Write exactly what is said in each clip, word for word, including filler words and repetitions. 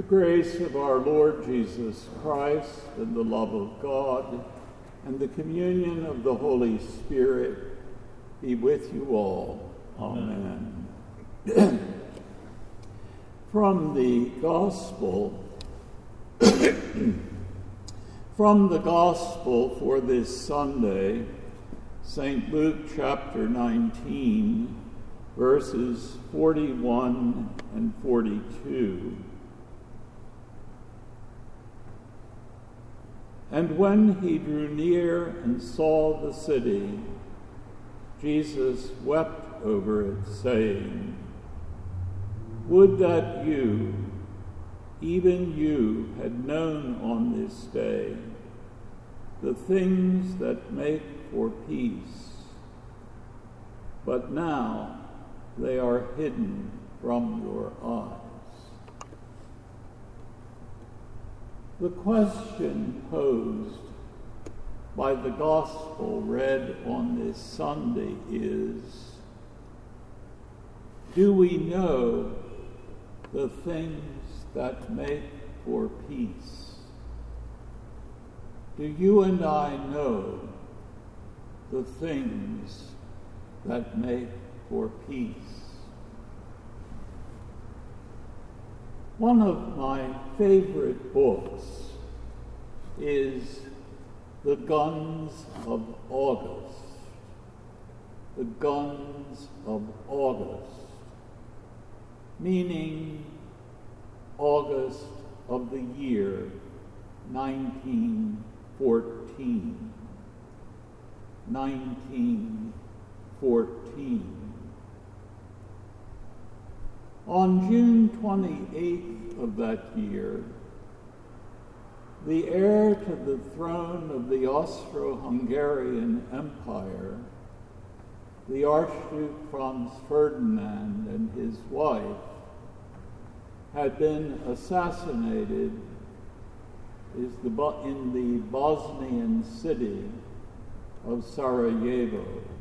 grace of our Lord Jesus Christ, and the love of God, and the communion of the Holy Spirit be with you all. Amen. Amen. From the Gospel, from the Gospel for this Sunday, Saint Luke chapter nineteen, verses forty-one and forty-two. And when he drew near and saw the city, Jesus wept over it, saying, "Would that you, even you, had known on this day the things that make for peace, but now they are hidden from your eyes." The question posed by the gospel read on this Sunday is, do we know the things that make for peace? Do you and I know the things that make for peace? One of my favorite books is The Guns of August. The Guns of August, meaning August of the year nineteen fourteen. nineteen fourteen. On June twenty-eighth of that year, the heir to the throne of the Austro-Hungarian Empire, the Archduke Franz Ferdinand and his wife, had been assassinated in the Bosnian city of Sarajevo.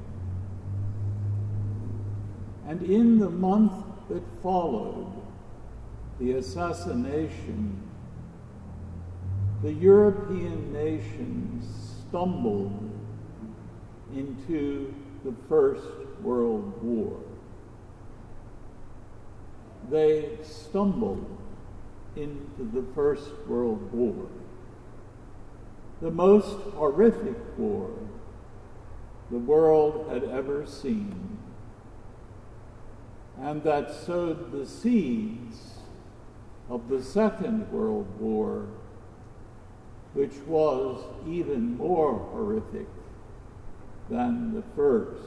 And in the month that followed the assassination, the European nations stumbled into the First World War. They stumbled into the First World War, the most horrific war the world had ever seen, and that sowed the seeds of the Second World War, which was even more horrific than the first.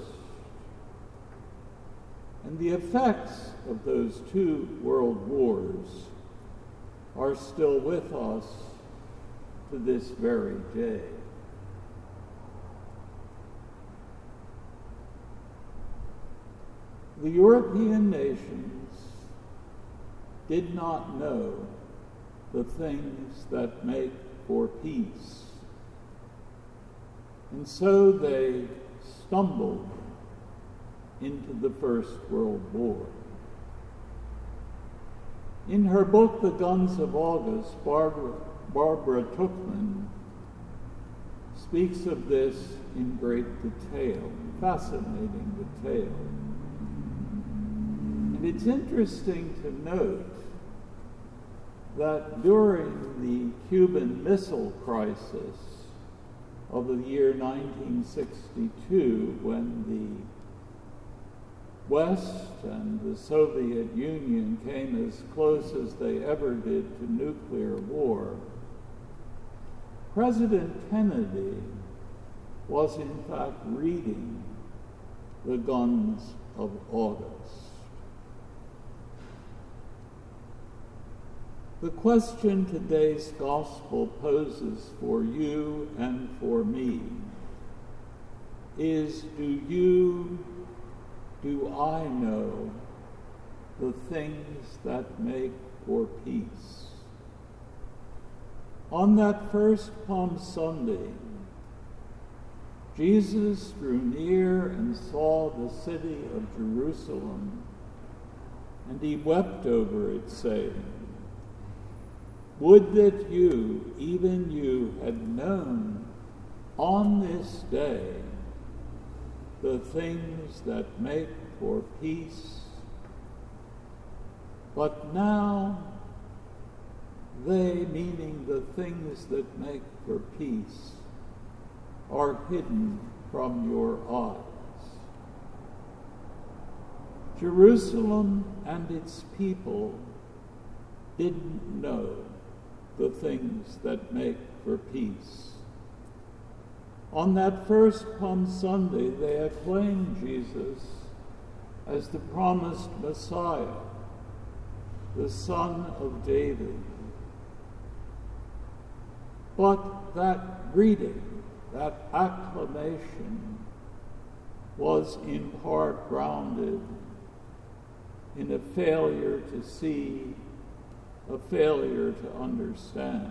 And the effects of those two world wars are still with us to this very day. The European nations did not know the things that make for peace, and so they stumbled into the First World War. In her book, The Guns of August, Barbara, Barbara Tuchman speaks of this in great detail, fascinating detail. And it's interesting to note that during the Cuban Missile Crisis of the year nineteen sixty-two, when the West and the Soviet Union came as close as they ever did to nuclear war, President Kennedy was in fact reading The Guns of August. The question today's gospel poses for you and for me is, do you, do I know the things that make for peace? On that first Palm Sunday, Jesus drew near and saw the city of Jerusalem, and he wept over it, saying, Would that you, even you, had known on this day the things that make for peace, but now they, meaning the things that make for peace, are hidden from your eyes. Jerusalem and its people didn't know the things that make for peace. On that first Palm Sunday, they acclaimed Jesus as the promised Messiah, the Son of David. But that greeting, that acclamation, was in part grounded in a failure to see, a failure to understand.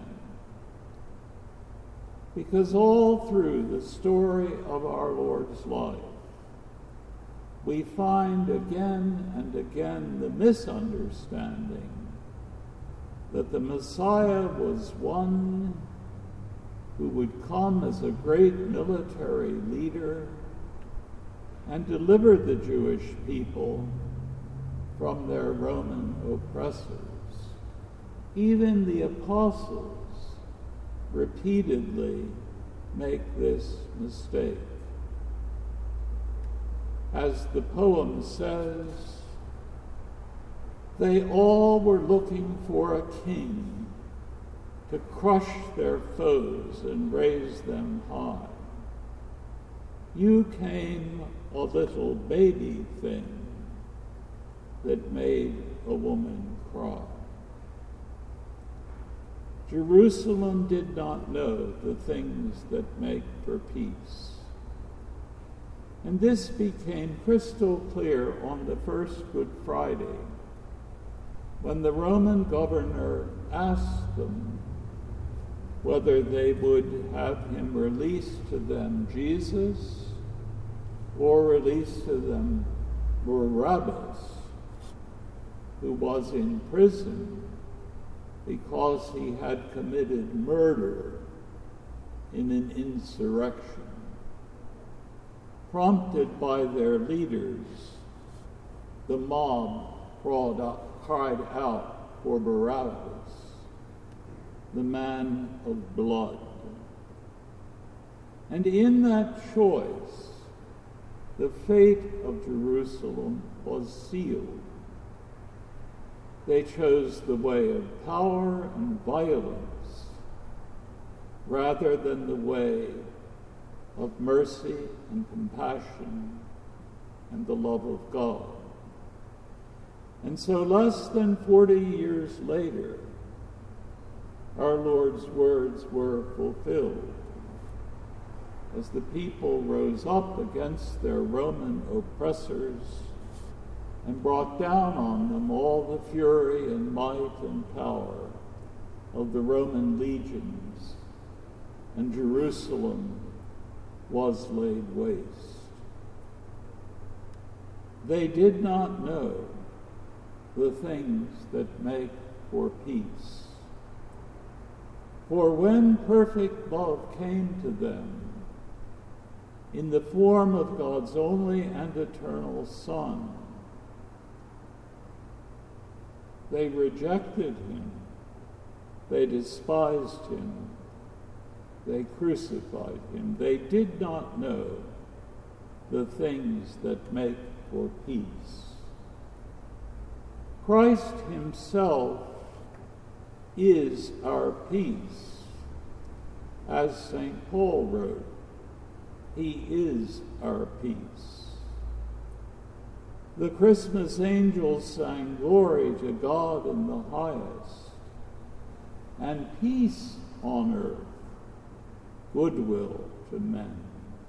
Because all through the story of our Lord's life, we find again and again the misunderstanding that the Messiah was one who would come as a great military leader and deliver the Jewish people from their Roman oppressors. Even the apostles repeatedly make this mistake. As the poem says, they all were looking for a king to crush their foes and raise them high. You came a little baby thing that made a woman cry. Jerusalem did not know the things that make for peace. And this became crystal clear on the first Good Friday, when the Roman governor asked them whether they would have him release to them Jesus or release to them Barabbas, who was in prison because he had committed murder in an insurrection. Prompted by their leaders, the mob cried out for Barabbas, the man of blood. And in that choice, the fate of Jerusalem was sealed. They chose the way of power and violence rather than the way of mercy and compassion and the love of God. And so less than forty years later, our Lord's words were fulfilled as the people rose up against their Roman oppressors and brought down on them all the fury and might and power of the Roman legions, and Jerusalem was laid waste. They did not know the things that make for peace. For when perfect love came to them in the form of God's only and eternal Son, they rejected him, they despised him, they crucified him. They did not know the things that make for peace. Christ himself is our peace. As Saint Paul wrote, he is our peace. The Christmas angels sang glory to God in the highest, and peace on earth, goodwill to men.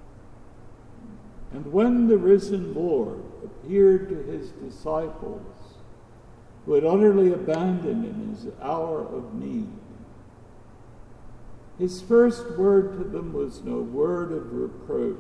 And when the risen Lord appeared to his disciples, who had utterly abandoned him in his hour of need, his first word to them was no word of reproach,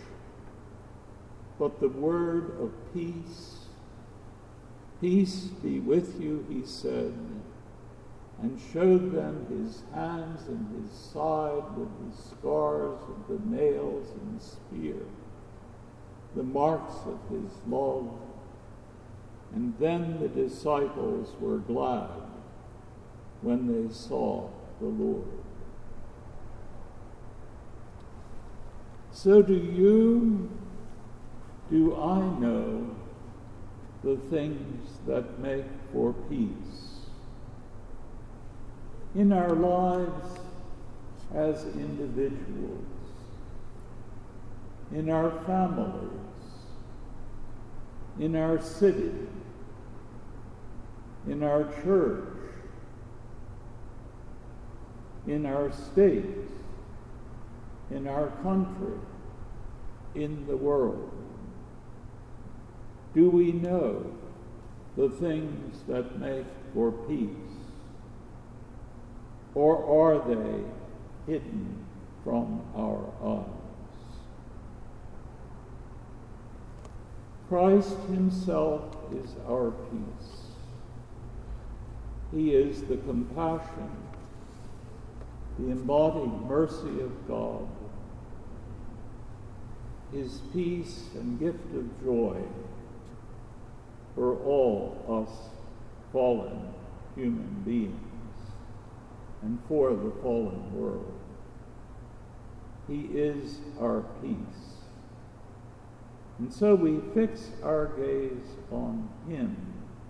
but the word of peace. Peace be with you, he said, and showed them his hands and his side with the scars of the nails and the spear, the marks of his love. And then the disciples were glad when they saw the Lord. So do you, do I know the things that make for peace in our lives as individuals, in our families, in our city, in our church, in our state, in our country, in the world? Do we know the things that make for peace? Or are they hidden from our eyes? Christ himself is our peace. He is the compassion, the embodied mercy of God, his peace and gift of joy for all us fallen human beings and for the fallen world. He is our peace. And so we fix our gaze on him,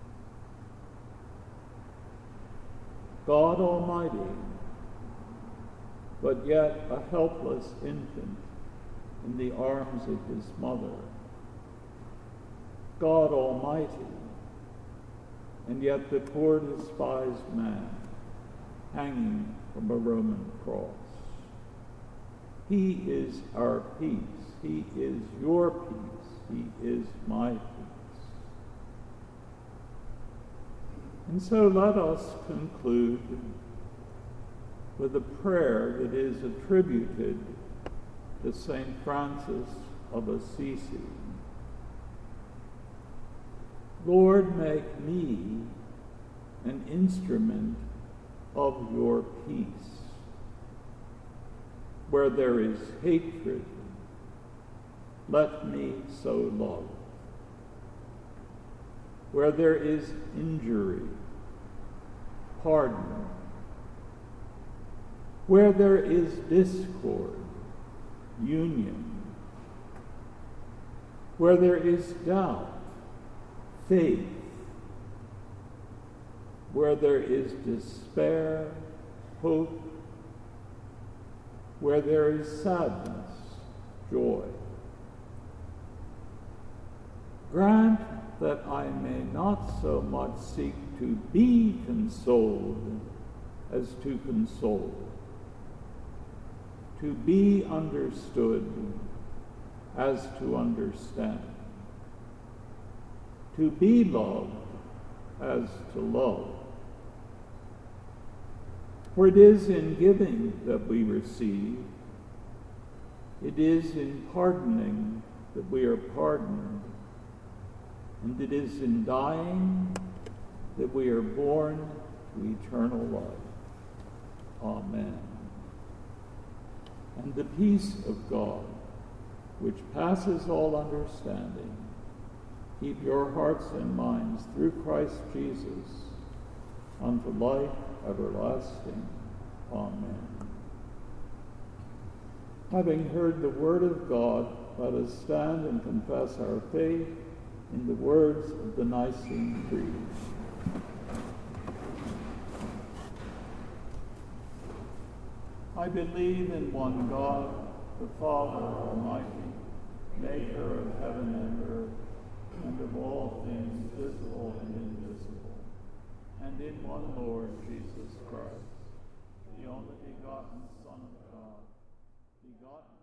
God Almighty, but yet a helpless infant in the arms of his mother. God Almighty, and yet the poor despised man hanging from a Roman cross. He is our peace. He is your peace. He is my peace. And so let us conclude with a prayer that is attributed to Saint Francis of Assisi. Lord, make me an instrument of your peace. Where there is hatred, let me so love. Where there is injury, pardon. Where there is discord, union. Where there is doubt, faith. Where there is despair, hope. Where there is sadness, joy. Grant that I may not so much seek to be consoled as to console, to be understood as to understand, to be loved as to love. For it is in giving that we receive, it is in pardoning that we are pardoned, and it is in dying that we are born to eternal life. Amen. And the peace of God, which passes all understanding, keep your hearts and minds through Christ Jesus unto life everlasting. Amen. Having heard the word of God, let us stand and confess our faith in the words of the Nicene Creed. I believe in one God, the Father Almighty, maker of heaven and earth, and of all things visible and invisible, and in one Lord Jesus Christ, the only begotten Son of God, begotten